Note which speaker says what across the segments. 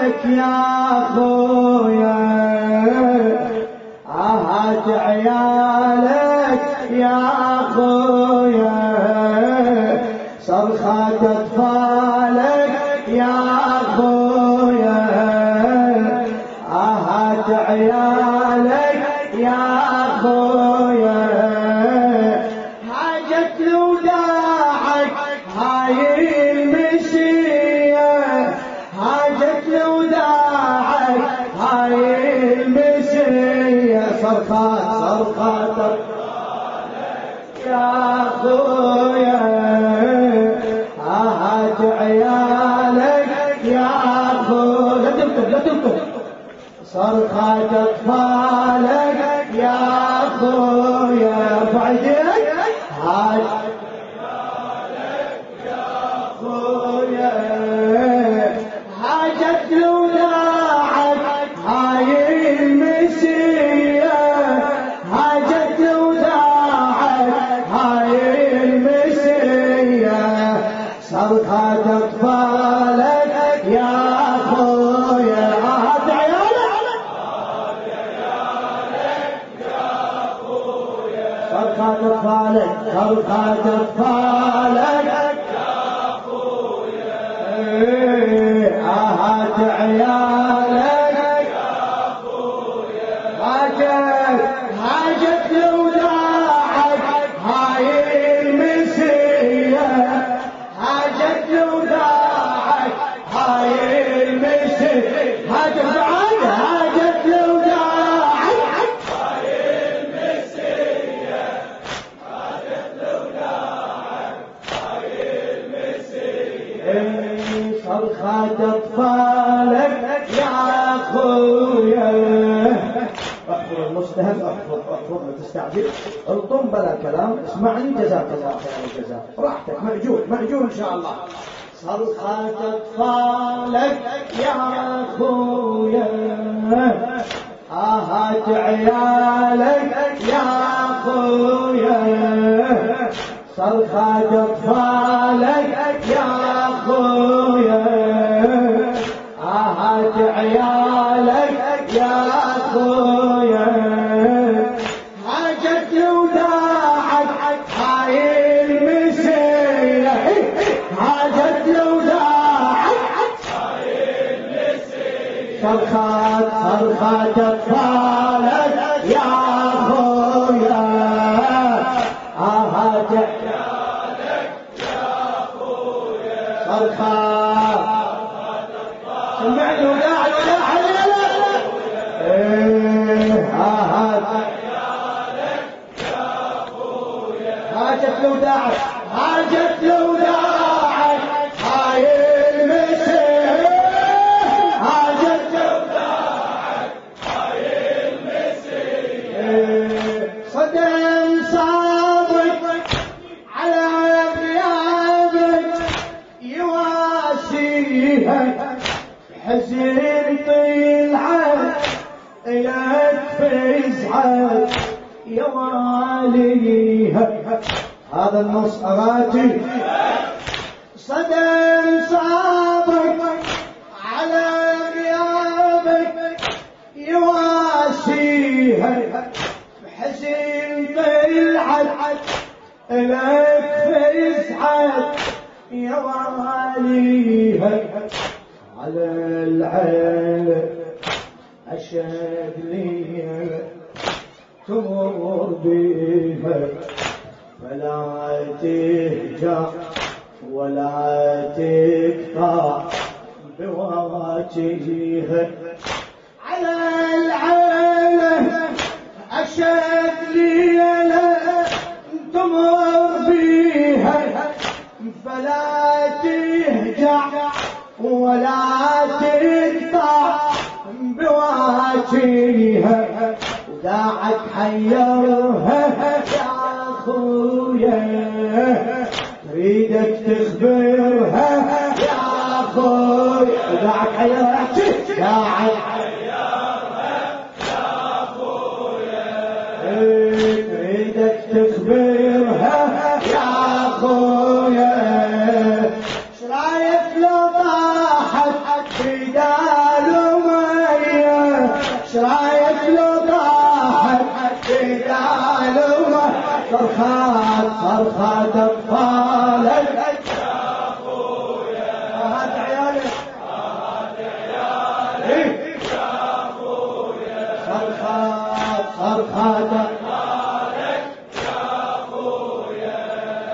Speaker 1: عيالك يا خويا هات عيالك يا خويا صرخات اطفالك يا خويا هات عيالك يا خويا حاجة لوداعك هاي المسية حاجة لوداعك هاي المسية صرخات يا خويا هات عيالك يا خويا لا تبكي صرخات اطفالك يا خويا ارفع ايديك هات عيالك يا خويا حاجة لوداعك هاي المسية حاجة لوداعك هاي المسية صرخات اطفالك يا خويا هات عيالك يا خويا صرخات اطفالك صرخات اطفالك يا خويا هات عيالك يا خويا حاجة لوداعك هاي المسية حاجة لوداعك هاي المسية حاجة لوداعك هاي المسية حاجة لوداعك هاي المسية صرخات اطفالك يا خويا احفظ المستهم احفظ لا تستعجل الطم بلا كلام اسمعني جزاك الله خير الجزاء راحتك مأجور ان شاء الله صرخات اطفالك يا خويا هات عيالك يا خويا صرخات اطفالك يا خويا هات عيالك يا خويا حاجة لوداعك هاي المسية حاجة لوداعك هاي المسية صرخات اطفالك يا خويا هات عيالك يا خويا صرخات سمعني وداعي لا هات عيالك يا خويا حاجة لوداعك هاي المسيح حاجة لوداعك هاي المسيح صدم صابك على غيابك يواسيها حزن طلعت لك فزعت يا واليها هذا النص أراتي صدم صابك على غيابك يواسيها حزن طلعت لك فزعت يا واليها على العين أشد لي تمر بيها فلا تهجع ولا تقطع بواجهها على العين أشد لي تمر بيها فلا تهجع ولا تقطع بواجهها وداعك حيرها يا خويا تريدك تخبرها يا خويا وداعك حيرها داعك حيرها يا خويا تريدك تخبرها يا خويا شرايك لو طاحت في دار شرايك لو ضاحت بدال صرخات صرخات اطفالك يا اخويا هات عيالك هات عيالك يا اخويا صرخات صرخات اطفالك يا اخويا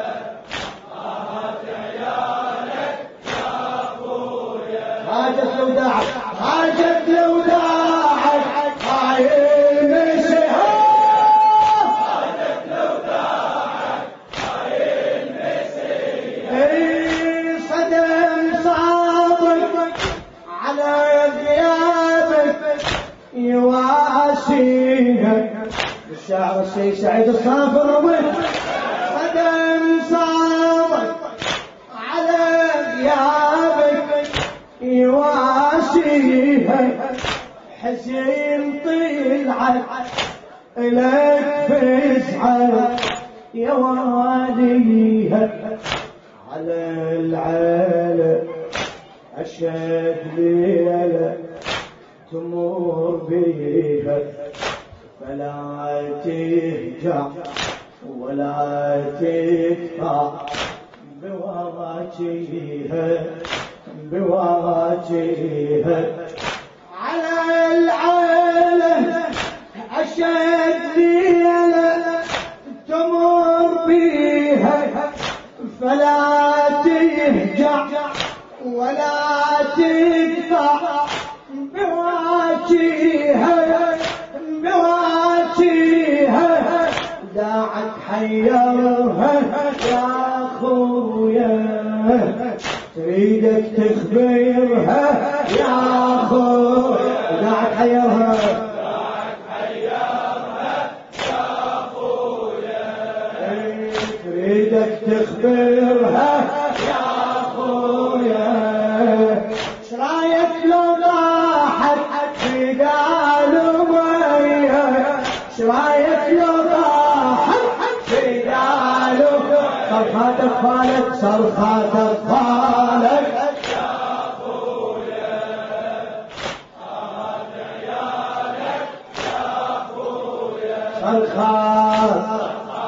Speaker 1: هات عيالك يا اخويا هاجت لو ضاعت هاجت لو ضاعت هاي المسيح هاجت لو ضاعت هاي المسيح صدم صابك على غيابك يواسيها الشاعر السيد سعيد الصافر صدم صابك على غيابك يواسيها حزين طلعت لك فزعة يا واليها على العالم أشد ليلة تمر بيها فلا تهجع ولا تدفع بواجهها بواجهها على العالم أشد ليلة تمر بيها فلا تهجع ولا تدفع بواجهها بواجهها داعت حيرها يا اخويا تريدك تخبرها يا اخويا داعت حيرها داعت حيرها يا اخويا تريدك تخبرها يا اخويا شرايك لو ضاحت بدال مية شرايك لو ضاحت بدال صرخات اطفالك صرخات اطفالك يا اخويا هات عيالك يا اخويا صرخات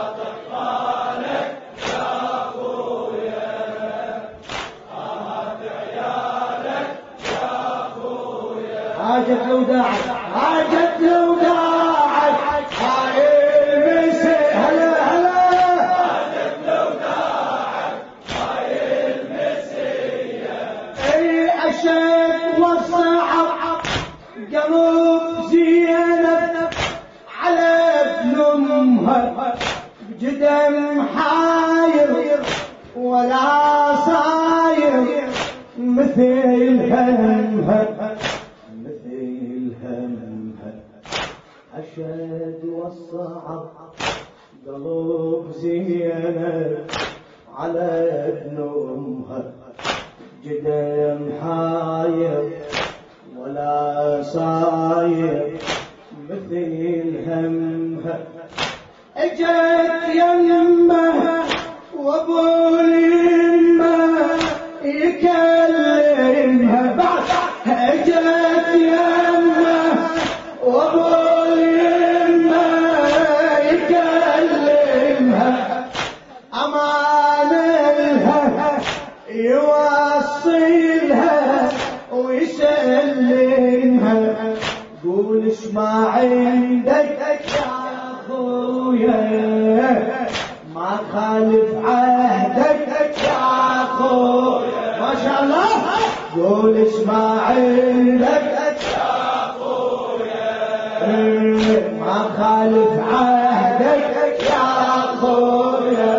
Speaker 1: هاجت لو ضاعت هاجت لو ضاعت هاي المسيح هلا هلا هاجت لو ضاعت هاي المسيح اي اشد وصعب قلب زينب على ابن امها بجدم حاير ولا صاير مثل همها أشد والصعب قلوب زينب على ابن أمها جدم حاير ولا صاير مثل همها اجت يمه وابو اليمه يكلمها بعد اجت يمه وابو يوصلها ويسلمها قولش ما عندك يا اخويا ما خالف عهدك يا اخويا ما شاء الله قولش ما عندك يا اخويا ما خالف عهدك يا اخويا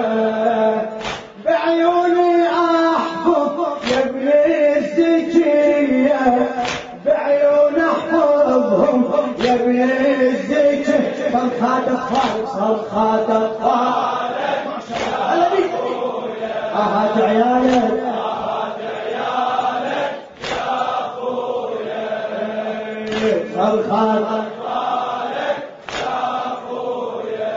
Speaker 1: بعيوني احفظ يا ابن الزكية بعيون احفظهم يا ابن الزكية صرخات اطفالك صرخات اطفالك ما شاء الله هلا بيك هات عيالك هات عيالك يا اخويا صرخات اطفالك يا اخويا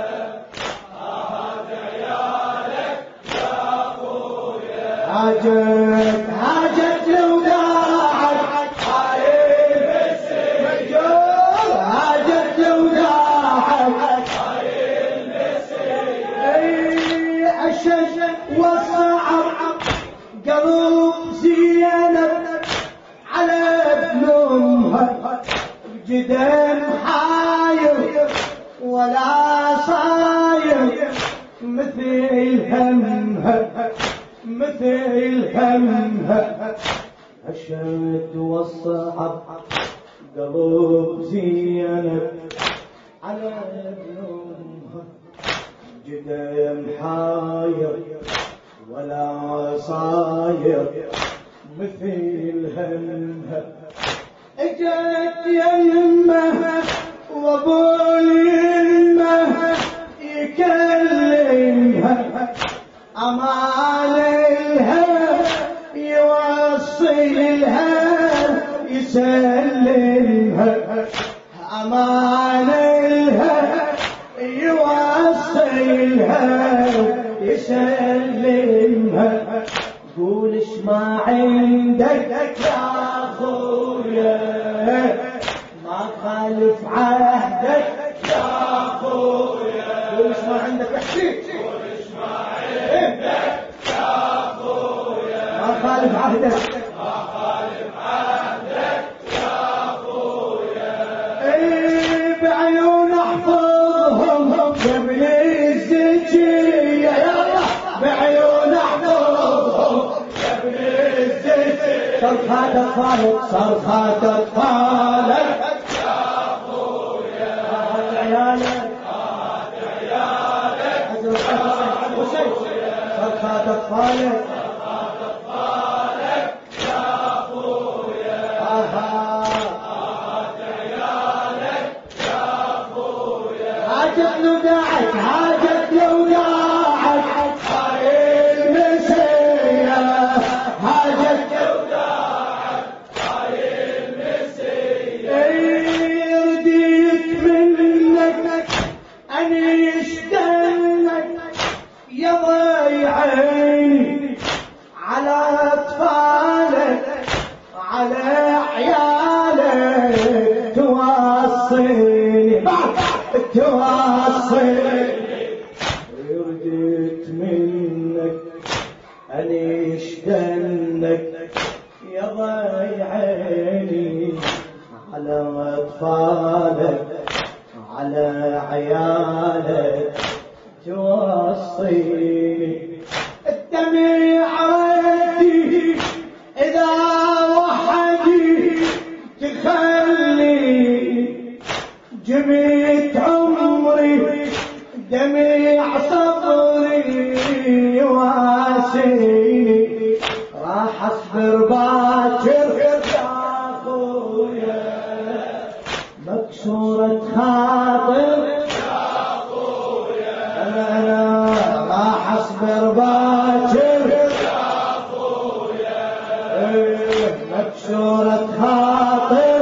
Speaker 1: هات عيالك يا اخويا هاجت لو ضاعت هاي المسيح جدم حاير ولا صاير مثل همها مثل همها أشد والصعب قلب زينب على ابن أمها جدم حاير ولا صاير مثل همها اجت يمه وابو اليمه يكلمها امان لها يوصي لها يسلمها امان لها يوصي لها يسلمها قولش ما عندك يا اخويا ما خالف عهدك يا اخويا قولش ما عندك احكي قولش ما عندك يا اخويا ما خالف عهدك ما خالف عهدك يا اخويا بعيون احفظهم قبل الزكيه يلا بعيون احفظهم قبل الزكيه صرخات اطفالك صرخات اطفالك يا اخويا عيالك صرخات اطفالك يا اخويا هاجت لوداعك هاجت لوداعك هاي المسية هاجت لوداعك هاي المسية رديت منك أنيش دمك يا ضيعيني على أطفالك على عيالك توصيني توصيني رديت منك أنيش دنك يا ضيعيني على أطفالك على عيالك توصيني الدمع ردي إذا وحدي تخلي جميت عمري دمع صبري واسيني راح اصبر باكر يا اخويا مكسورة خاطر يا اخويا انا راح اصبر باكر يا اخويا مكسورة خاطر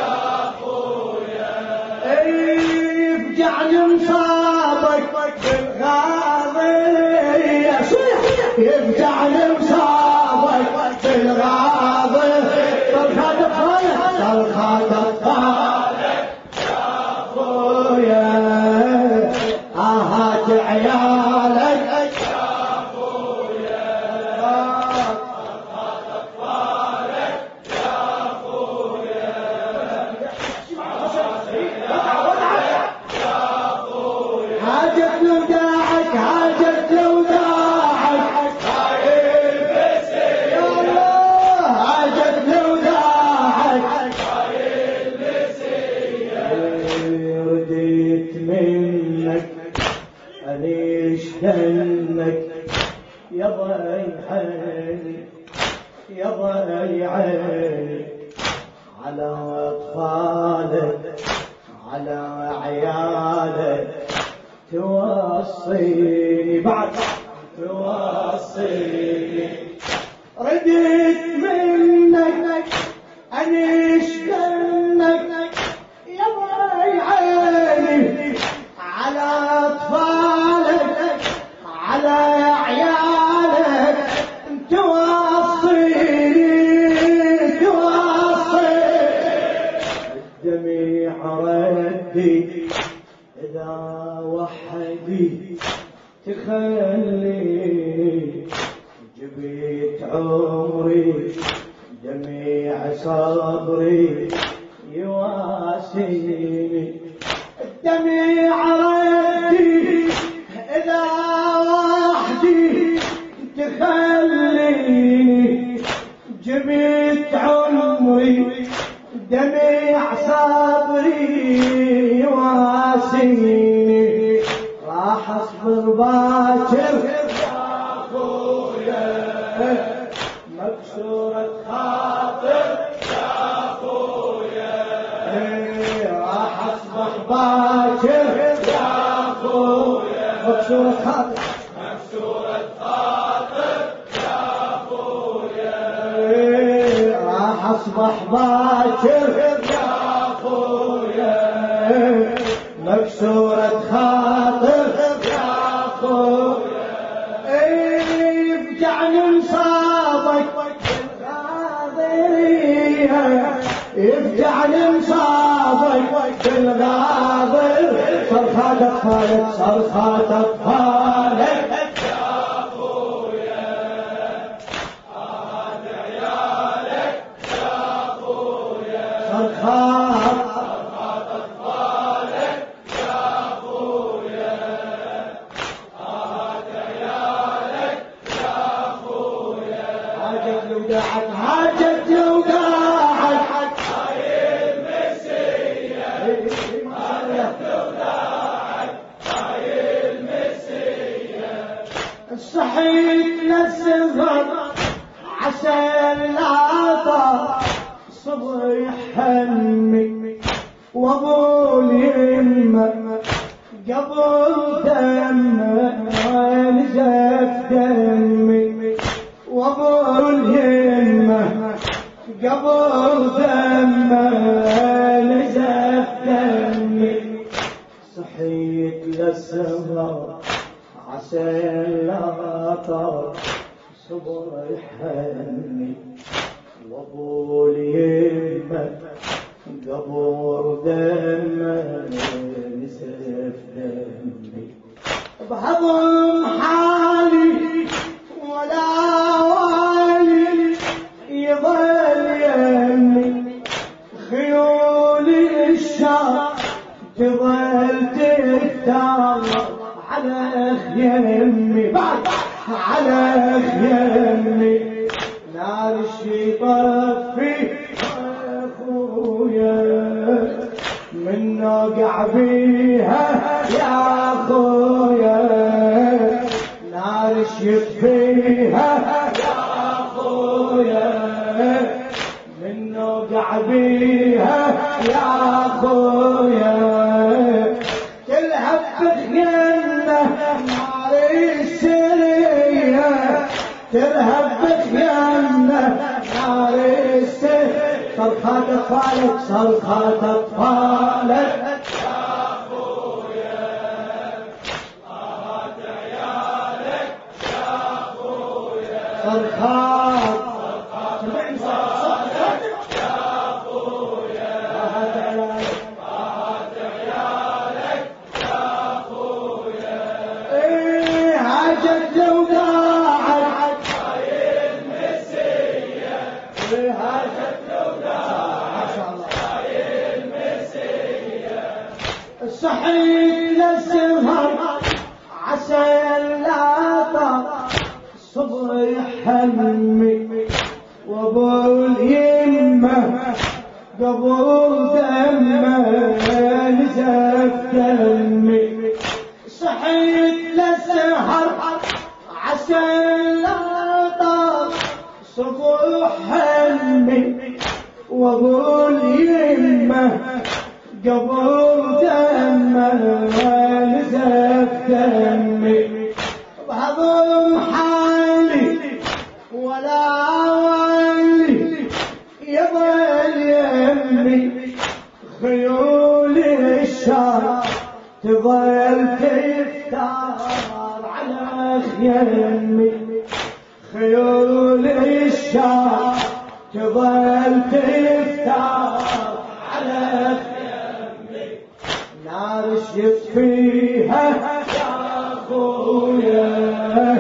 Speaker 1: يفجعني مصابك بالغاضي يفجعني مصابك بالغاضي صرخات اطفالك صرخات اطفالك يا اخويا اهات عيالك يا اخويا صرخات اطفالك يا اخويا هاجت لوداعك هاجت لوداعك هاي المسية يا الله هاجت لوداعك هاي المسية رديت منك أليش دنك يا ضيعيني يا ضيعيني على أطفالك على عيالك توصيني بعد توصيني رديت منك أنيش دنك يا ضيعيني على أطفالك على عيالك توصيني الدمع ردي إذا وحدي تخلي جبيت عمري جميع صبري يواسيني الدمع ردي إذا وحدي تخليني جبت عمري دمع صبري يواسيني راح اصبر باكر يا اخويا مكسورة خاطر يا اخويا راح اصبر باكر يا اخويا مكسورة خاطر يا اخويا راح اصبح باكر يا اخويا مكسورة خاطر يا اخويا يفجعني مصابك بالغاضرية يفجعني مصابك بالغاضر صرخات اطفالك صرخات اطفالك يا اخويا هذا عيالك يا اخويا صرخات هاجت وداعك هاي المسية هاجت وداعك هاي المسية صحيت للسهر عسى العطا صبح همي وابو اليمة قبل دمه نزف دمي وابو اليمة قبل دمه نزف دمي صحيت للسهر عسى العطا صبح همي وابو اليمة قبر دمه نزف دمي بهضم حالي ولا والي يظل يمي خيول الشام تظل تختار على خيمي بعد على خيمي نار الشيطان اخويا من نوقع بيها يا اخويا نار يطفيها يا اخويا من نوقع بيها يا اخويا تلهب بخيانة نار السرية تلهب بخيانة نار السرية صرخات اطفالك صرخات اطفالك يا اخويا هات عيالك يا اخويا صرخات سمعني صرخات يا اخويا هات عيالك يا اخويا هاجت وداعك هاي المسية هاجت صحيت للسهر عسى العطا صبح همي وابو اليمة قبل دمه نزف دمي صحيت للسهر عسى العطا صبح همي وابو اليمة قبل دمه نزف دمي بهضم حالي ولا والي يظل يمي خيول الشام تظل تفتار على خيمي خيول الشام تظل تفتار على خيمي نار يطفيها يا اخويا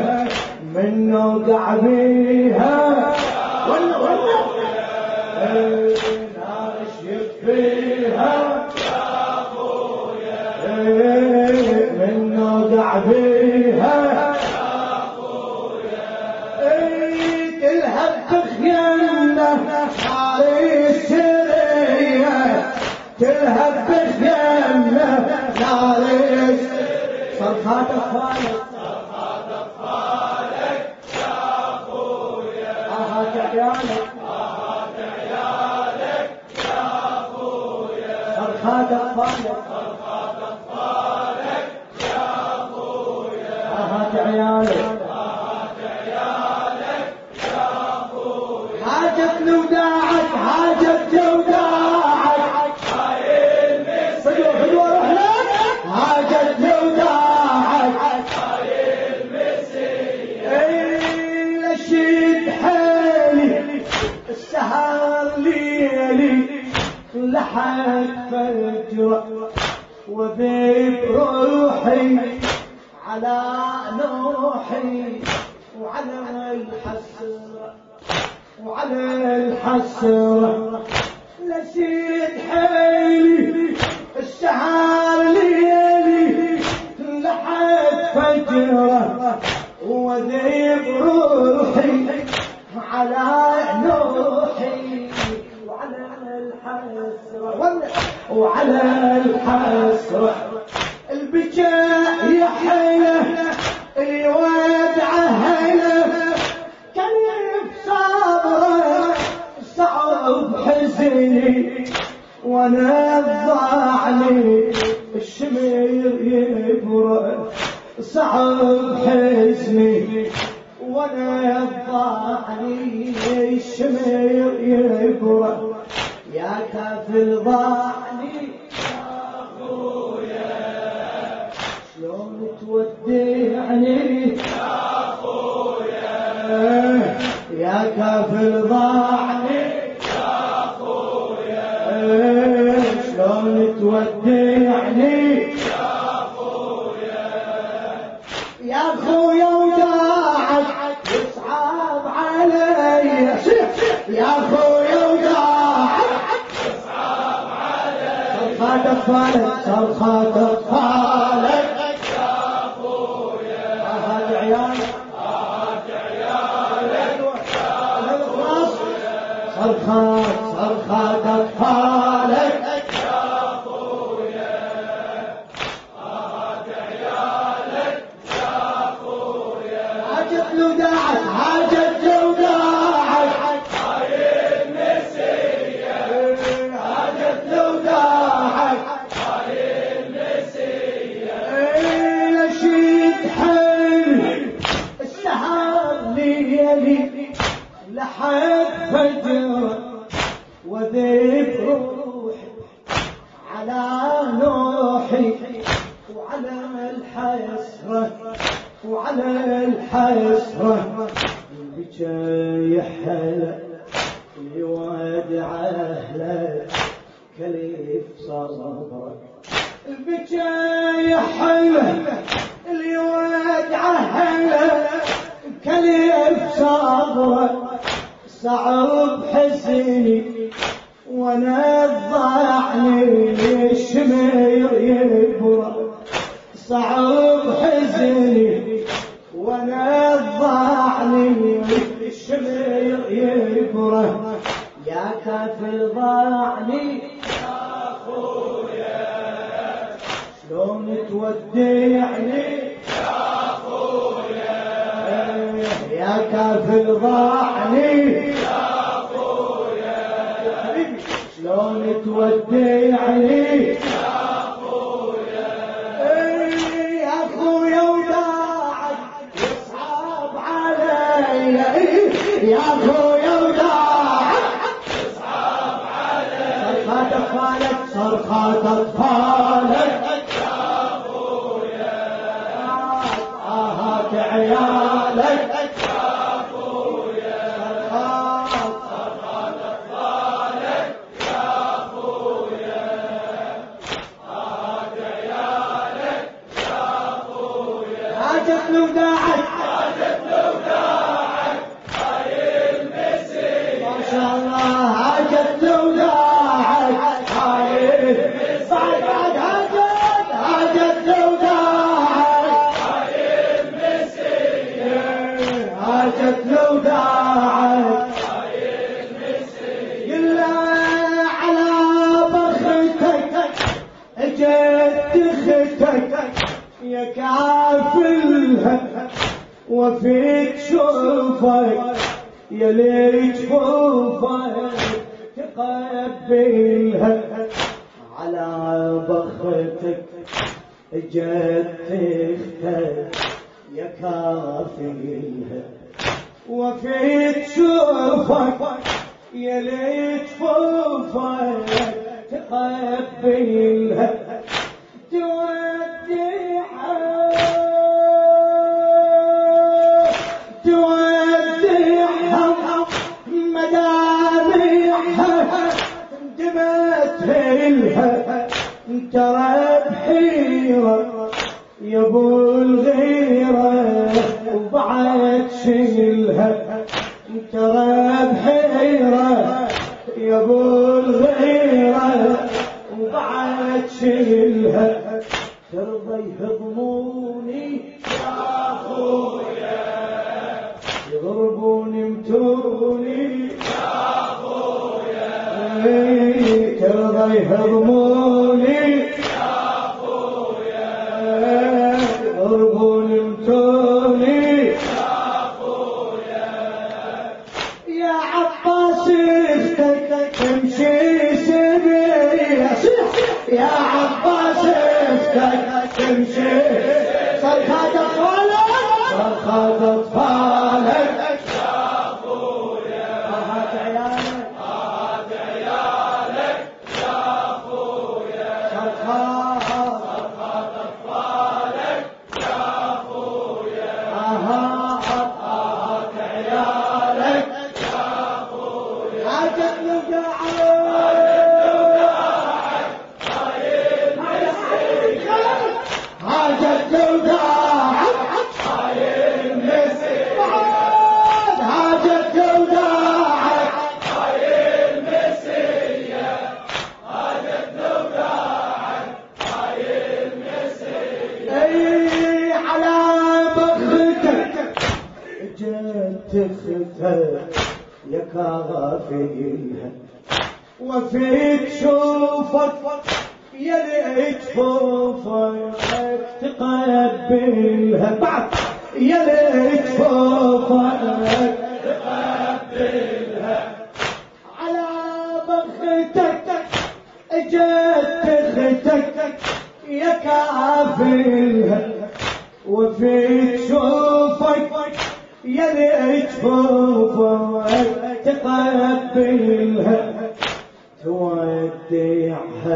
Speaker 1: من نوقع بيها ولا ناس يكفيها يا أخويا من نوقع بيها يا أخويا تلهب بخيامنا علي السرية تلهب بخيامنا علي صرخات أطفالك يا أخويا آهات عيالك يا أخويا صرخات أطفالك يا أخويا آهات عيالك يا أخويا حاجة لوداعك حاجة لوداعك هاي المسيح حلوة رحلة حاجة لوداعك هاي المسيح لشيد حالي السهر ليلي لحد فجر وذيب روحي على نوحي وعلى الحسرة لشيد حالي السهر ليلي لحد فجر وذيب روحي على نوحي وعلى الحسرة البكاء يحيله الودع هله كيف صبره صعب حزني وانا ضاعني الشمير يبرق صعب حزني وانا ضاعني الشمير يبرق يا كافل ضاعني يا أخويا شلون تودعني يا أخويا يا كافل ضاعني يا أخويا شلون تودعني يا أخويا يا أخويا وداعك يصعب علي يا أخويا وداعك صرخات أطفالك يا أخويا آهات عيالك صرخات أطفالك يا أخويا آهات عيالك يا أخويا حاجة لوداعك حاجة لوداعك هاي المسيح حاجة لوداعك لشيد حيلي السهر ليلي لحد فجر وذيب روحي على نوحي وعلى الحسرة البكا يحلى يودع أهله كليف صبرك البكا يحلى يودع أهله كليف صبرك صعب حزني وانا ضاعني الشمير يبرق صعب حزني وانا ضاعني الشمير يبرق يا كافل ضاعني يا أخويا شلون تودعني يا أخويا يا كافل ضاعني يا أخويا شلون تودعني يا أخويا يا أخويا وداعك يصعب علي يا أخويا وداعك يصعب علي صرخات أطفالك يا أخويا آهات عيالك يا أخويا صرخات أطفالك يا أخويا آهات عيالك يا أخويا حاجة لوداعك هاي المسيح ما شاء الله حاجة جفوفك يلي جفوفك تقبلها على بختك جت تختك يا كافيها وفي تشوفك يلي جفوفك تقبلها تودعها مدامعها اندمت لها ترى بحيرة يا ابو الغيرة وبعد شيلها ترى بحيرة يا ابو الغيرة وبعد شيلها ترضى يهضموني يا اخويا يضربوني متوني يا اخويا ترضى يهضموني يا اخويا يضربوني متوني يا اخويا يا عباس اختك تمشي سبيل يا عباس اختك تمشي صرخات اطفالك صرخات اطفالك يا اخويا هات عيالك هات عيالك يا اخويا صرخات اطفالك يا اخويا هات عيالك يا اخويا حاجة تختك يا كافيها وفي تشوفك يا ليت فوفك تقبلها بعد يا ليت فوفك تقبلها على بختك جت تختك يا كافيها وفي تشوفك يا ليت فوفك تقبلها تودعها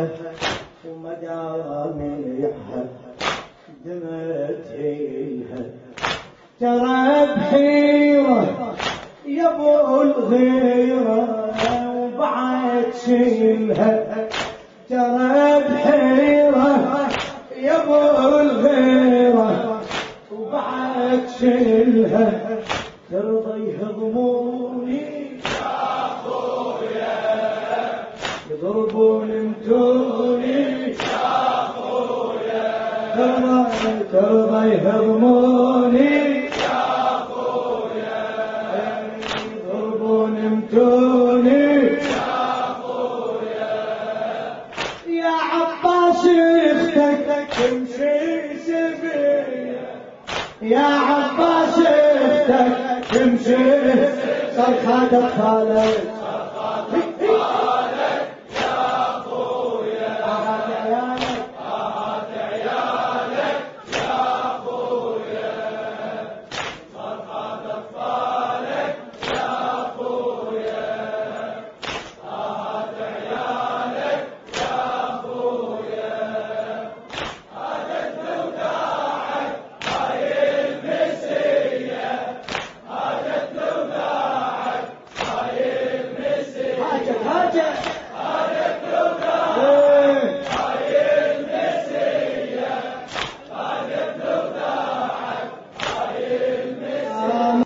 Speaker 1: ومدامعها دمت إلها ترى بحيرة يا ابو الغيرة وبعد شيلها ترى بحيرة يا ابو الغيرة وبعد شيلها ترضى يهضموني يا اخويا يضربوني متوني يا اخويا ترضى يهضموني يا اخويا يضربوني متوني يا اخويا يا عباس اختك تمشي سبيل يا عباس اختك تمشي صرخات اطفالك